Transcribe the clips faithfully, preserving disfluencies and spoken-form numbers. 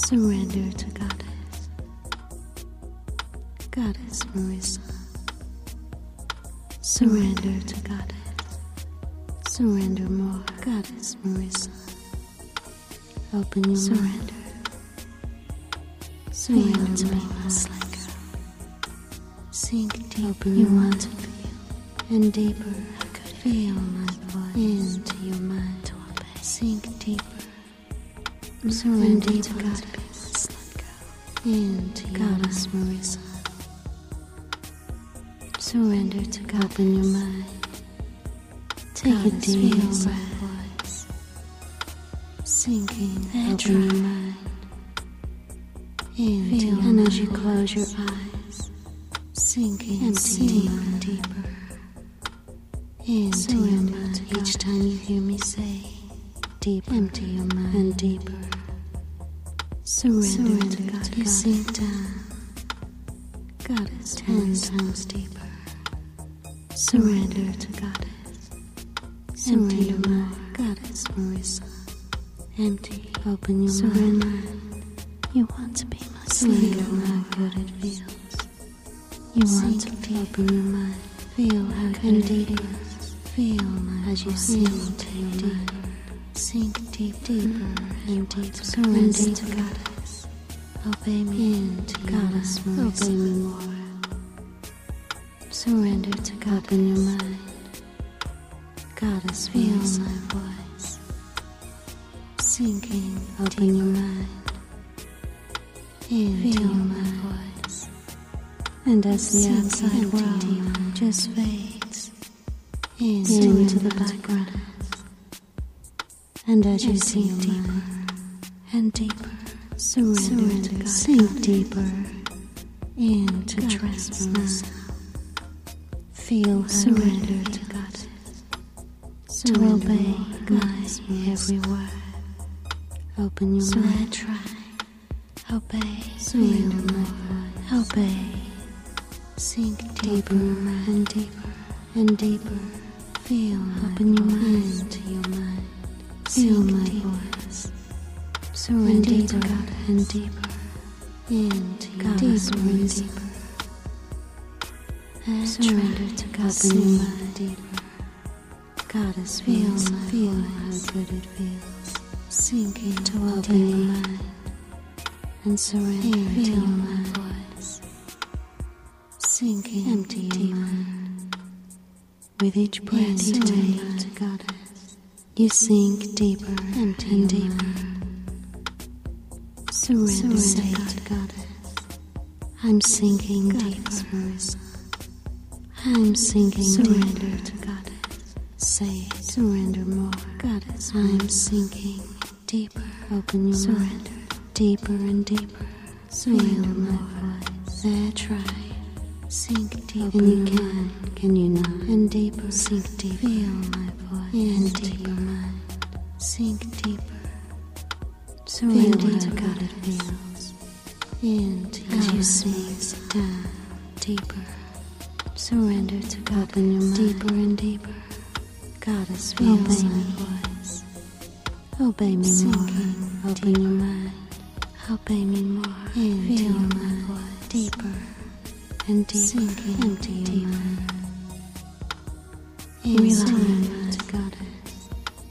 Surrender to Goddess. Goddess Marissa. Surrender to Goddess. Surrender more. Goddess Marissa. Open your surrender. Surrender to me, Slacker. Sink deep. Open you want to feel and deeper. Feel my voice into your mind. Sink deeper. Surrender to Goddess. Into Goddess Marissa. Surrender to God. Open your mind. Take a deep breath. Sinking. Open your mind. Into and as you close your eyes, sinking deeper and deeper into your mind. Each time you hear me say, deep, empty your mind and deeper. Surrender, Surrender to God. You sink down. Goddess ten times deeper. Surrender to Goddess. Empty your mind. Goddess Marissa. Empty. Open your Surrender. Mind. You want to be my slave. Feel how good it feels. You want to feel. Open your mind. Feel how good it feels. Feel my as you sink to your mind. Sink deep, deeper and deeper. Surrender to Goddess. Obey me into Goddess Marissa. Obey me more. Surrender to God. Open your mind. Goddess, feel my voice. Sinking. Open your mind. Into my voice. And as the outside world just fades into, into the background. And as you sink deeper and deeper, surrender, surrender to God. Sink deeper into trance now. Feel surrender to God. To obey my every word. Open your mind. Try. Obey. Surrender my voice. Obey. Sink deeper and deeper and deeper. Feel. Open your mind to your mind. Feel my voice. Surrender to God and deeper. Into Goddess and deeper. Surrender to God. Open your mind deeper. Goddess, feel my feel how good it feels. Sinking to open your mind and surrender to my voice. Sinking empty your mind. With each breath surrender to Goddess. You sink deeper empty and deeper. Surrender, surrender to Goddess. I'm sinking deeper, Marissa. I'm sinking surrender deeper. To Goddess. Say it. Surrender more, Goddess. I'm sinking deeper. Open your surrender. Mind. Deeper and deeper. Surrender my voice. There, try. Sink deep. And you can. Mind. Can you not? And deeper. Sink deep. Feel my voice. And deeper mind. Sink deeper. Surrender to God it feels. Into as you sink down deeper. Surrender to God. Open your mind. Deeper and deeper. Goddess, feel my voice. Obey me sinking. More. Open deeper. Your mind. Obey me more. Into feel my voice. Deeper and deeper. Sinking. Empty your mind. Relax to Goddess.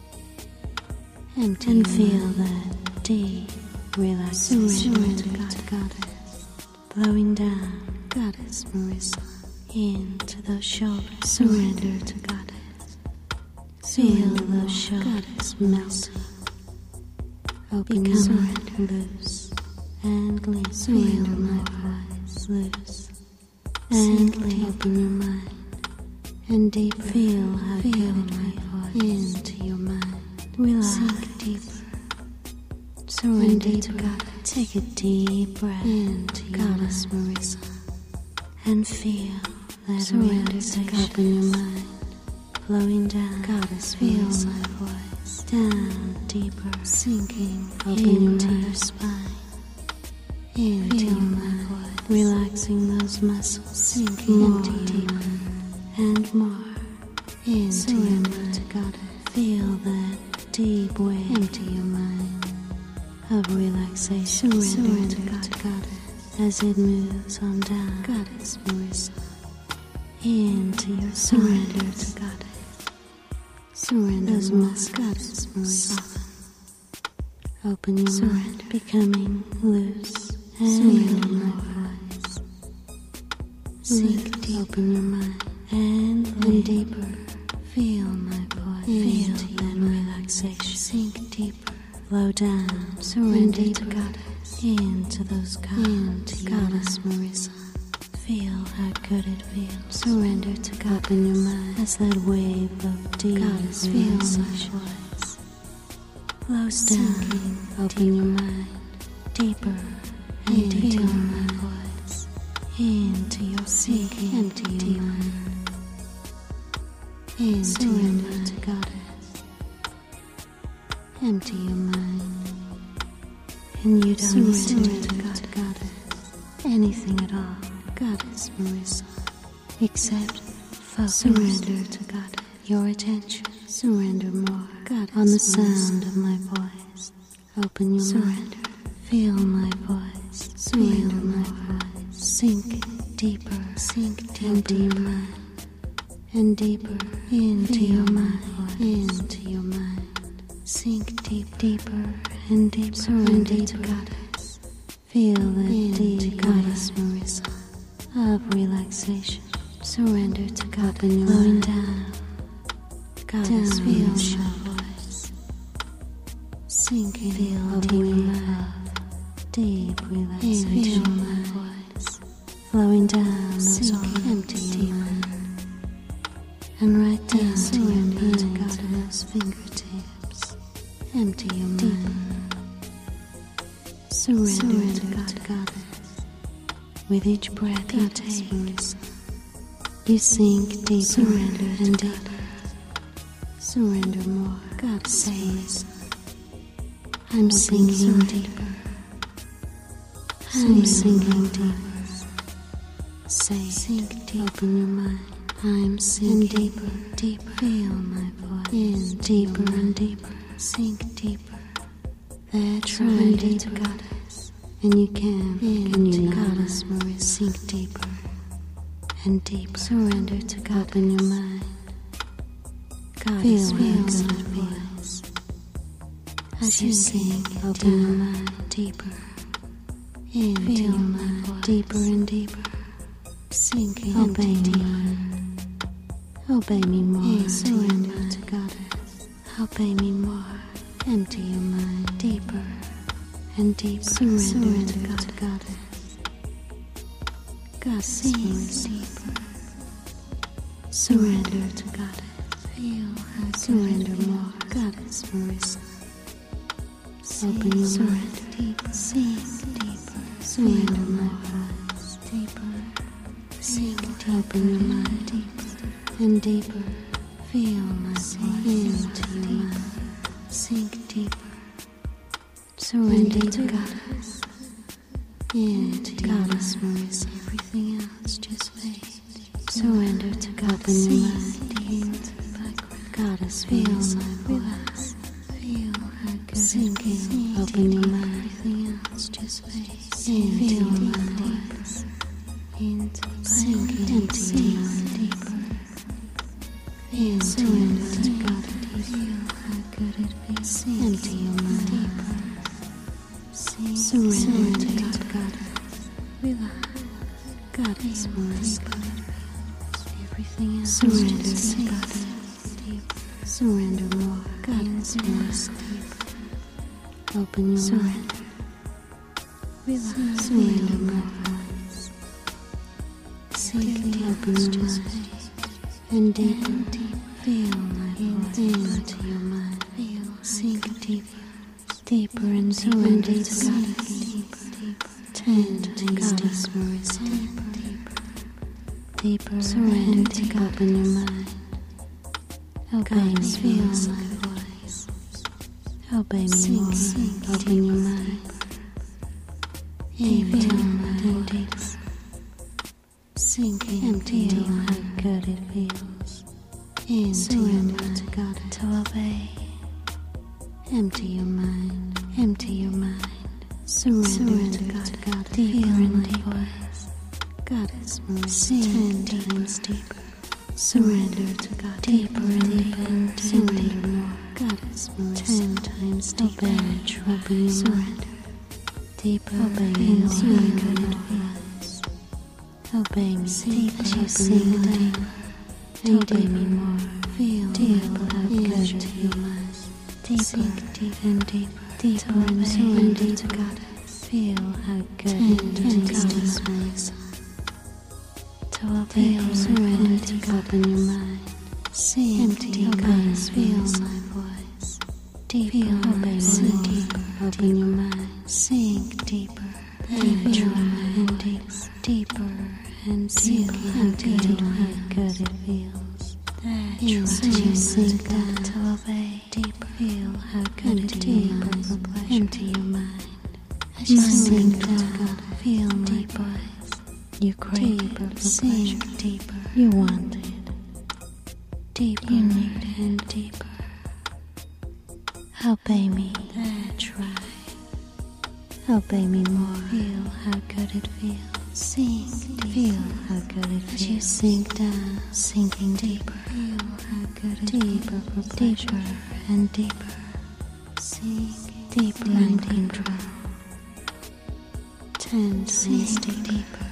Empty and feel that deep relaxation. Surrender to God. Goddess. Blowing down. Goddess Marissa. Into those shoulders. Surrender to Goddess. Feel those shoulders melting. Open your mind loose and loose. Feel my voice loose and loose. Open your mind and deep. Feel how feel my voice into your mind. Relax. Sink deeper. Surrender to God. Take a deep breath into Goddess Marissa and feel that surrender to God. Open your mind. Flowing down, Goddess, feel my voice. Down, deeper, sinking, open into your spine. Into my voice, relaxing those muscles, sinking more deeper and more. Into your mind, to Goddess, feel that deep wave. Empty your mind of relaxation. Surrender as it moves on down, Goddess Marissa, into your surrender to Goddess. Surrender those muscles, Goddess Marissa. Open your surrender, mind, becoming loose and surrender my voice. Sink deep, open your mind, and and deeper. Feel my voice, feel that relaxation. Sink deeper, flow down, surrender to Goddess, into those calms, Goddess Marissa. Feel how good it feels. Surrender to God. Open your mind as that wave of deep Goddess relaxation flows down. Open your mind deeper and deeper, my voice, into your sinking, empty your mind, into surrender your mind. To Goddess. Empty your mind, and you don't surrender to God, Goddess, anything at all. Goddess Marissa, except focus. Surrender to God. Your attention, surrender more. Goddess on the sound Marissa. Of my voice. Open your surrender. Mind. Feel my voice. Surrender feel my voice. Sink deeper. Sink deeper into your mind. And deeper into feel your mind. Into your mind. Sink deep, deeper and deeper. Surrender and to Goddess. Feel that deep Goddess Marissa of relaxation. Surrender to God. Open your flowing mind down. Goddess, feel my voice. Sinking, feel deep love, deep relaxation. Feel my voice flowing down those arms, empty your mind, and right down to your mind, to God, those fingertips. Empty your mind. Surrender, surrender to God, to Goddess. With each breath you take, Marissa, you sink deeper surrender and deeper. Surrender more. God says, I'm sinking deeper. I'm sinking deeper. Say, sink deep. Open your mind. I'm sinking deeper, deeper. Feel my voice. In deeper and deeper. Sink deeper. That's right, to Goddess. And you can, can you not, Goddess Marissa, sink deeper and deeper. Surrender to God. Open your mind. Goddess, feel how good it feels as you sink. Open your mind deeper into your mind, deeper and deeper. Sinking, obey me, obey me more. Surrender to Goddess. Obey me more. Empty your mind deeper and deeper. Surrender, surrender to, God. To Goddess. God sees deeper. Surrender to Goddess. Feel how surrender more. Goddess Marissa. Open your surrender deeper. Sink deeper. Surrender my voice deeper. Sink deeper. Open your mind deeper and deeper. Feel my voice into your mind. Sink deeper. Surrender to Goddess. Into Goddess Marissa. Everything else just fades. Surrender to God. Open your mind into the background. Goddess, feel my voice. Feel how good sinking. Open your mind. Everything else just fades. Feel my voice. Into the sinking. Empty deeper. Feel surrender to God. Feel how good it feels. Empty your mind deeper. Surrender to God. Goddess. Relax. Goddess Marissa. Everything else surrender to Goddess. Deeper. Surrender more. Goddess Marissa. Deeper. Open your surrender. Mind. Relax. Surrender more. Sink deep. Open your mind. And deeper. And deep. Feel my voice into your mind. Feel. Sink deeper. Deeper and surrender to Goddess. Deeper. Tend to Goddess Marissa. Deeper. Deeper. Surrender to God. Open your mind. Obey me. Feel my voice. Obey me more. Open your mind. Empty your mind deeper. Sinking. Empty your how good it feels. Into surrender to God. To obey. Empty your mind. Empty your mind. Surrender to God, God, deeper in my voice. Goddess Marissa, ten times deeper. Surrender to God, deeper and deeper. Surrender more. Goddess Marissa, ten times deeper. Obey your surrender. Deeper, obey me, surrender. Obey me, deeper, sing deeper. Obey me more. Feel deeper, how good to you must. Deeper, deeper and deeper. Deeper and surrender to God. Feel how good and tasty smells. To obey, surrender to God. Open your mind. See empty, obey, feel my voice. Deeper, obey me, deeper. Open your mind. Sink deeper, deeper and deeper, deeper and feel how good, how good it feels. Feel as you sink down to obey. Deeper, feel how good it feels. Empty your mind. As you sink down, feel my voice. You crave for pleasure. Deeper, you want it. Deeper, you need it and deeper. Obey me. That's right. Obey me more. Feel how good it feels. Sink deeper. Feel how good it feels. As you sink down, sinking deeper. Feel how good it feels. Deeper for pleasure. Deeper and deeper. Sink deeper and deeper. Ten times deeper.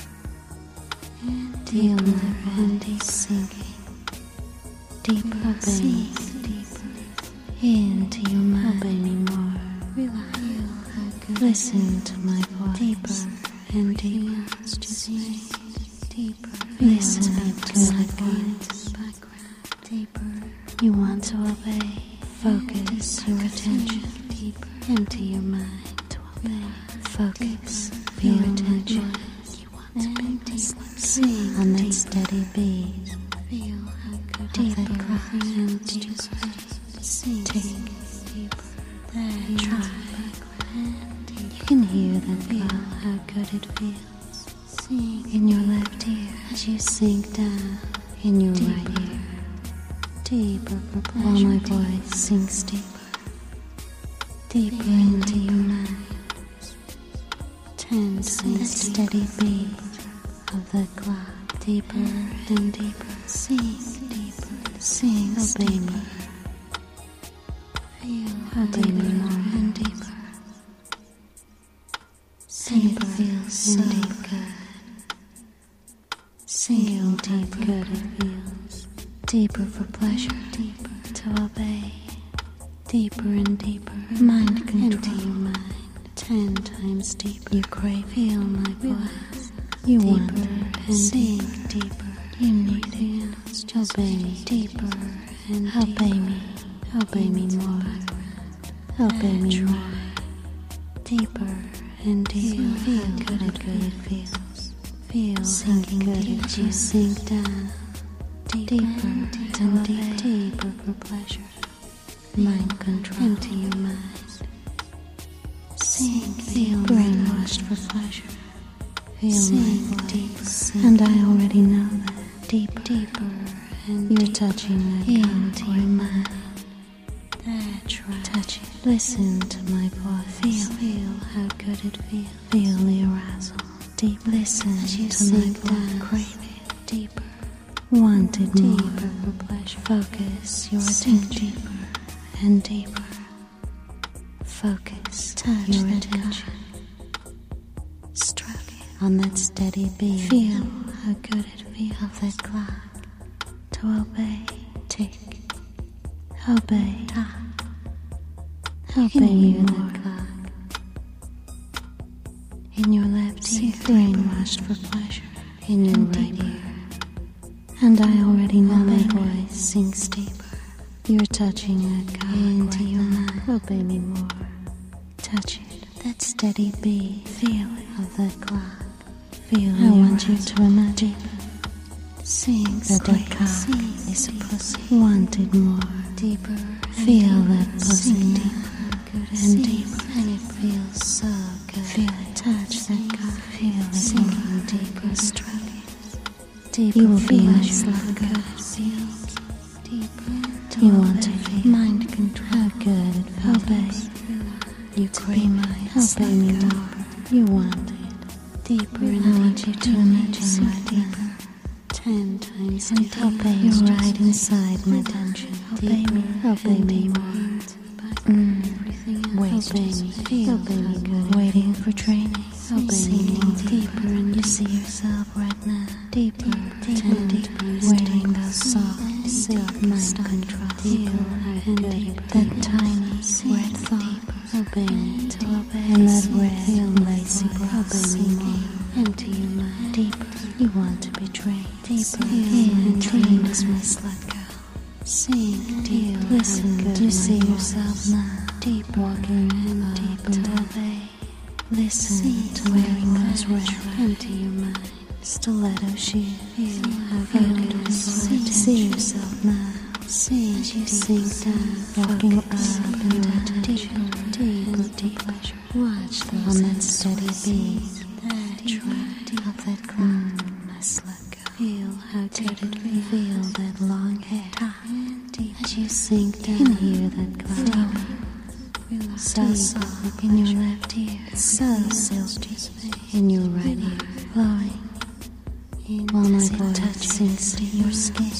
And feel my body sinking. Deeper. Obey me. Deeper. Into your mind. Obey me more. Relax. Listen to my voice. Deeper and deeper. Just deeper. Listen to my voice. Deeper. You want to obey. Focus your attention. Deeper. Empty your mind to obey. Focus your attention. You want to be deeper. Sing on that steady beat. Feel how good. Deeper and deeper. Take deeper. Then try. You can hear that feel how good it feels. Sink in your left ear as you sink down in your deeper. Right ear. Deeper for pleasure. While my voice sinks deeper. Deeper into your mind. Ten times steady beat of the clock. Deeper and deeper. Sink deeper. Sink. Obey me. Feel obey me more and deeper. And it feels so good. Feel deep good it feels. Deeper for pleasure. Deeper to obey. Deeper and deeper. Mind control. Empty your mind. Ten times deeper. You crave. Feel my voice. You want it. And sink deeper. You need it. Obey me. Deeper and deeper. Obey me. Obey me more. Obey me more. Deeper. And deeper, feel, feel good and good it feels. Feel sinking good deeper. As you sink down deeper, deeper and deeper, deeper for pleasure. Mind control. Empty your mind. Sink, feel brainwashed for pleasure. Feel sink my voice, and I already know that. Deeper, deeper, and you're deeper. Touching that into your mind. That's right. Touch it. Listen to my voice. Feel, feel how good it feels. Feel the arousal. Deep. Listen as you to my voice. Crave it. Deeper. Want it more. Deeper for pleasure. Focus your attention. Deeper and deeper. Focus. Touch your attention. Stroke it on that steady beat. Feel how good it feels of that clock. To obey. Tick. Obey. Top. Obey me with that clock. In your left ear, brainwashed for pleasure. In your right ear, and I already know my voice sinks deeper. You're touching that clock into your mind. Obey me more. Touch it. That steady beat. Feel it of that clock. Feel I want you to imagine. Sing that that cock is a pussy. Wanted more. Deeper. Feel that pussy deeper. And deeper, and it feels so good. Feel it, touch that cock. Feel it sinking deeper, stroke it. Deeper, you will feel as like good it feels. Deeper, you want to feel mind control. How good it feels. Obey. you crave my helping me deeper. You want it deeper and I want you to imagine my deeper. Ten times and deeper. You're right inside my tension. Obey me, obey me more. Mm. Wait, obey me, feel obey me good. Waiting for training. Obey me deeper and you see yourself right now. Deeper, deeper, deeper. Wearing those soft, silk mind control. Deeper and deeper. That tiny, red thought. Obey me to obey. And that red, lacy brow. Obey me more. Empty your mind. Deeper. You want to be trained. Deeper. And trained as my slut girl. Sing, deep, listen, do you see yourself now? Deep, walking and deep and obey. Listen to wearing those red. Empty your mind. Stiletto shoes. Feel how good it is. See yourself now. See as you sink down, walking up and down, deeper, deeper, deeper. Watch the on that steady beat. That right of that cloud, my slut girl. Feel how good it feels. Feel that long hair. As you sink down, you can hear that cloud. So soft in your left ear, so silky in your right ear, flowing. While my voice sinks to your skin,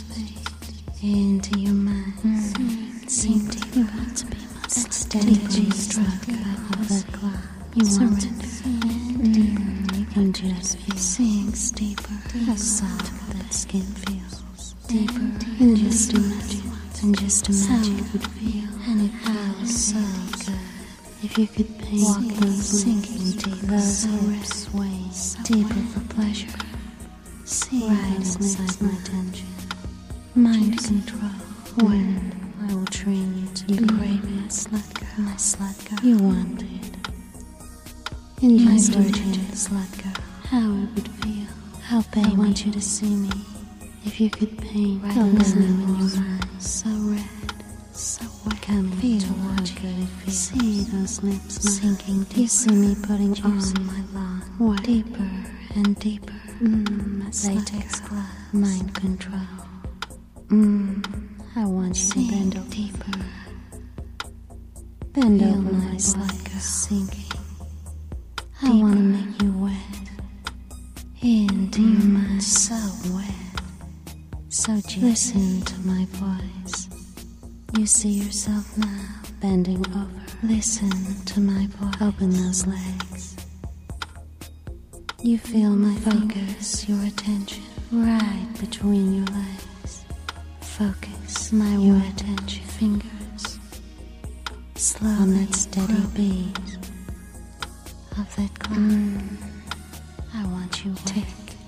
into your mind, mm. Sink deeper. You want to be my that steady G-struck of that cloud. You want to be mm. You can just feel. Sinks deeper. How soft that skin feels. Deeper. And just imagine. And just imagine it would feel. And it feels so good. If you could paint walk those sinking deep, those hips ways deeper for pleasure. See right inside my tension. Mind control. When I will train you to you crave my slut girl. My slut girl. You want it. In my virgin slut girl. How it would feel. How bad I want you to see me. If you could paint right those lips in your eyes. So red. So wet. Come feel how good it feels. See those lips now. Sinking deeper. You see me putting on my long white. Deeper and deeper. Mmm, my latex glove. Mind control. Mmm, I want you to bend over deeper. Bend feel over my slut girl. Sinking. I want to make you wet. Into mm, your mind. So wet. So juicy. Listen to my voice. You see yourself now, bending over. Listen to my voice. Open those legs. You feel my focus, your attention, right between your legs. Focus my your attention, fingers. Slow on that steady beat of that clock. Mm. I want you tick,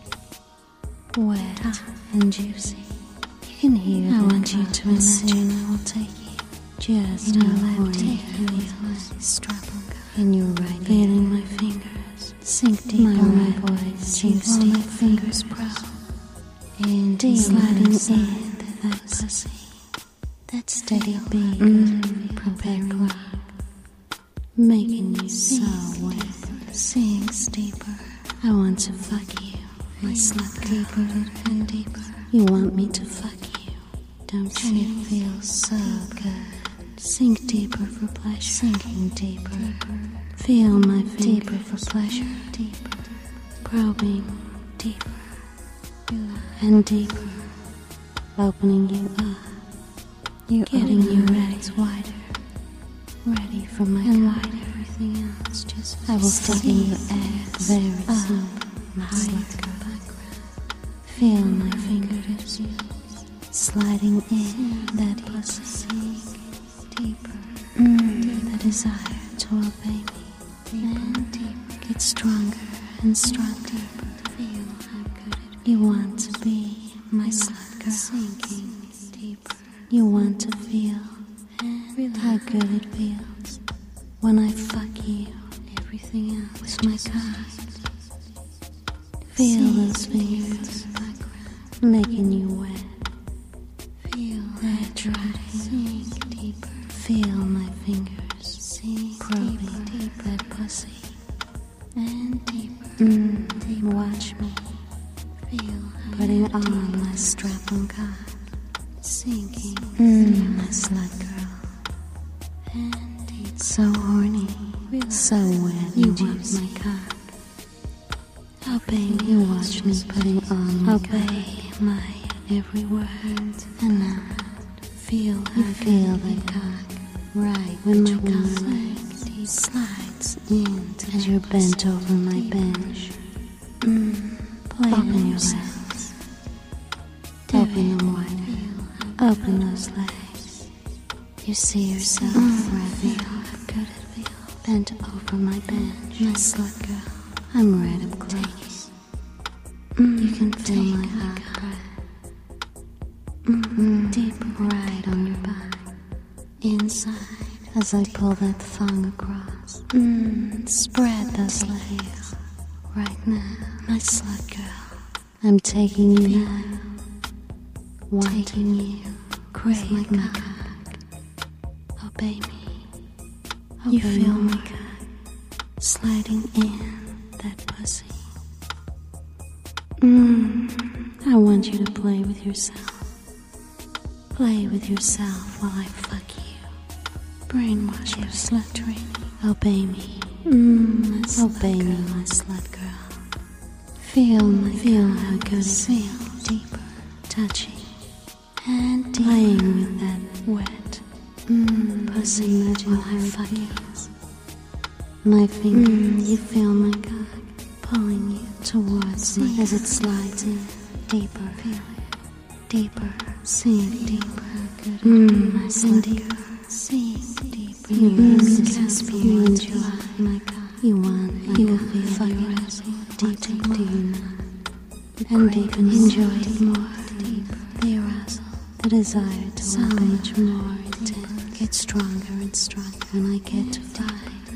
wet ah. and juicy. You can hear I want you to imagine I will take you just in how left ear, strap on in your right, feeling my fingers sink deep my on my voice, sink deep, my fingers proud, and deep sliding in that pussy, that steady beat, mm, prepare clock, making you so wet, sinks deeper. I want to fuck you, my slut deeper and deeper. You want me to fuck you, don't you? It feels so good. Sink deeper for pleasure. Sinking deeper. Feel my deeper for pleasure. Deeper. Probing deeper. And deeper. Opening you up. You getting you ready. Wider. Ready for my and wider. Everything else just I will stick in your ass very soon. My slut girl. Feel my fingertips sliding in that pussy deeper. Mm, the desire to obey me and deeper. Get stronger and stronger. Feel how good it you want to be my slut girl. Sinking deeper. You want to feel how good it feels when I fuck you. Everything else with my cock. Feel those fingers making you wet. Feel that dry. Sink deeper. Feel my fingers sink probing deep that pussy and deeper. Mm, deeper. Watch me. Feel putting on my strap-on cock, sinking. Mm, my slut girl. And deeper. So horny, so wet, you want my cock. Obey, you watch me putting on my Obey cock. My every word, and now feel you feel the cock right when my cock slides into as you're bent over my bench. Mm, play open your legs, open them wider, open those legs. You see yourself mm, right now. Bent over my bench, my slut girl. I'm right up close. Mm, you can feel my hot breath. Mm, deep right on your back, inside as I pull that thong across. Mm, spread those legs right now, my slut girl. I'm taking you now, wanting you, crave my cock. Obey me. You feel my cock sliding in that pussy. Mmm, I want you to play with yourself. Play with yourself while I fuck you. Brainwash your slut training. Obey me. Mmm, obey me, my slut girl. Feel my feel how good it feels. Deeper, touching, and deeper. Playing with that wet. Mmm, pussy imagine while I fuck you. My fingers, mm, you feel my cock pulling you towards me as it slides in deeper. Feel it deeper, sink deeper. Mmm, my sink sink deeper. You mm, you enjoy my cock. You want, you will feel your asshole deeper. Do you not? And deepen, enjoy it more. Deeper, the arousal, the desire to so much more intense. Get stronger and stronger when I get to fight.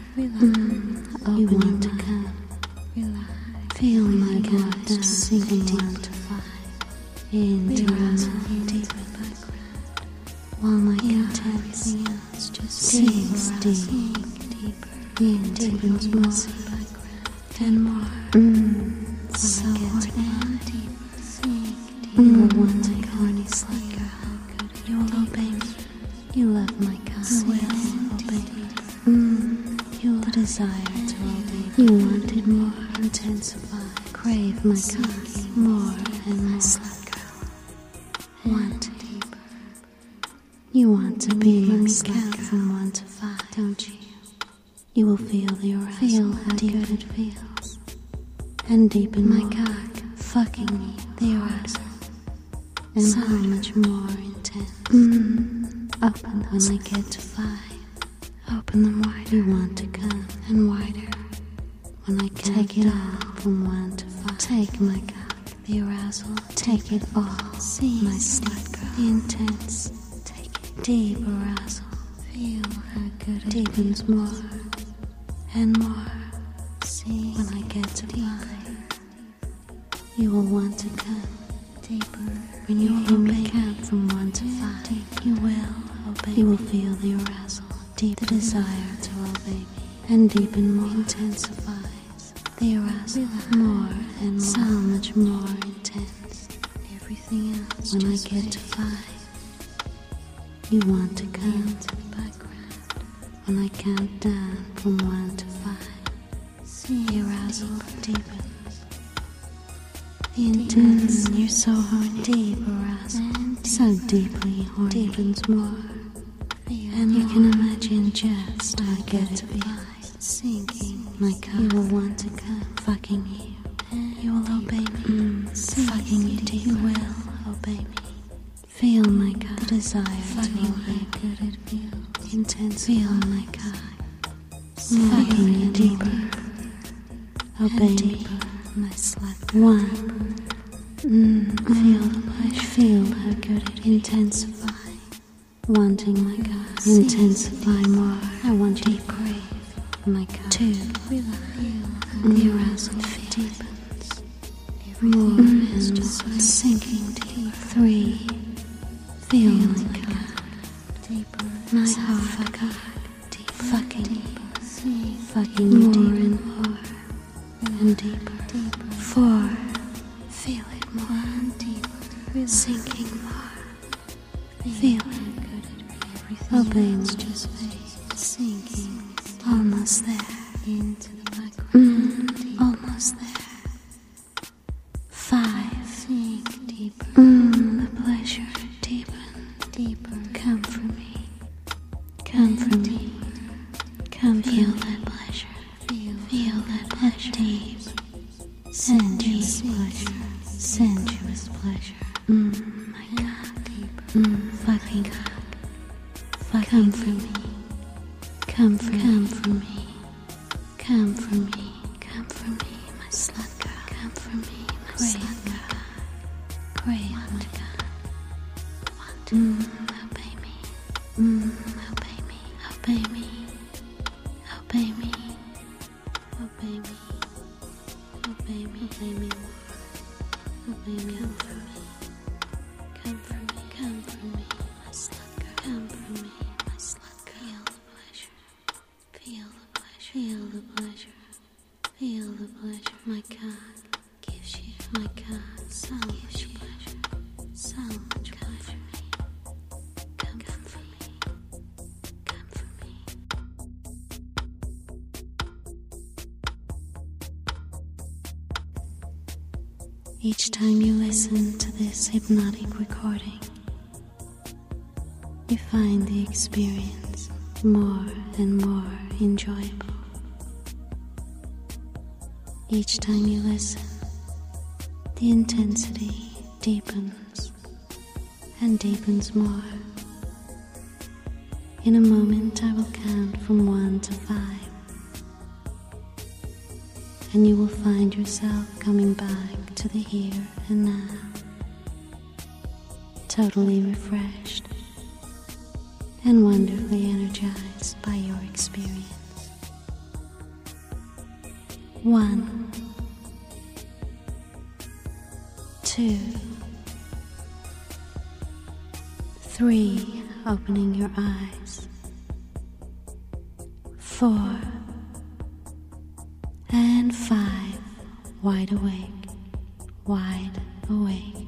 Mm, oh, you want to come. Relax. Feel my blood down, sinking deep to five. Into my deep background. While my intense else just sinks deep, deeper, into deepens more background. And more. Mm, so and deeper, sink deeper. You will want to corny slut girl. You will obey me. You love my cock. You will obey me. Mm. The desire to obey. You wanted more, intensify, crave my cock more and more. Slut girl, want deeper. You want to be my slut from one to five, don't you? You will feel the arousal, feel how good it feels, and deepen my cock, fucking me, the arousal, and so much more intense. Mm. Open when I get to five. Open them wider. You want to come and wider. When I take it all from one to five. Take my cock, the arousal. Take it all. See my slut girl, the intense. Take it deep arousal. Feel how good it deepens more and more. See when I get to five. You will want to come deeper. When you hear me count from one to five, you will obey. You will feel the arousal. Deep the desire to obey me and deepen more intensifies the arousal more and more, so much more intense. Everything else when I get to five, you want to come to the background. When I count down from one to five, see the arousal deepens. The intense, you're so horny, deep arousal, so deeply horny, deepens more. And you can imagine just how I get to be sinking my cock. You will want to come fucking you. You will obey me. Mm, fucking you deep. You will obey me. Feel my cock. The desire fucking to obey. Good it feels. Intense. Feel my cock. Fucking you deeper. Obey deeper. My slut. One. Mm, feel the push. Feel how good it intensifies. Wanting my cock, intensify more. I want you to crave my cock. Two, relax. The arousal deepens. More and more, sinking deep. Three, feel my cock. Deeper. My hard cock. Deep. Fucking. Fucking more and more and deeper. Four, feel it more and deeper. Sinking more. Feel it. Obey me, just sinking almost there. Into the background. Mm, almost there. Five. Sink deeper. Mm, the pleasure. Deepen. Deeper. Come for me. Come for me. Come feel that pleasure. Feel, feel that pleasure. Deep. Sensuous pleasure. Sensuous pleasure. Mm, my God. Deeper. Mm, fucking God. Fucking come for me. Come for come for me. Come for me. Come for me, my slut girl. Come for me, my slut girl. Great, my God. Want to mm. obey me. Mm. Obey me. Obey me. Obey me. Obey me. Obey me. Obey me more. Obey me. Come for me. Come for me. Come for me, my slut girl. Come for me, my slut girl. Feel the pleasure. Feel the pleasure. Feel the pleasure. Feel the pleasure. My cock gives you. My cock so much pleasure. So much pleasure. Come for me. Come for me. Each time you listen to this hypnotic recording, you find the experience more and more enjoyable. Each time you listen, the intensity deepens and deepens more. In a moment, I will count from one to five, and you will find yourself coming back to the here and now, totally refreshed and wonderfully energized by your experience. One, two, three, opening your eyes, four, and five, wide awake, wide awake.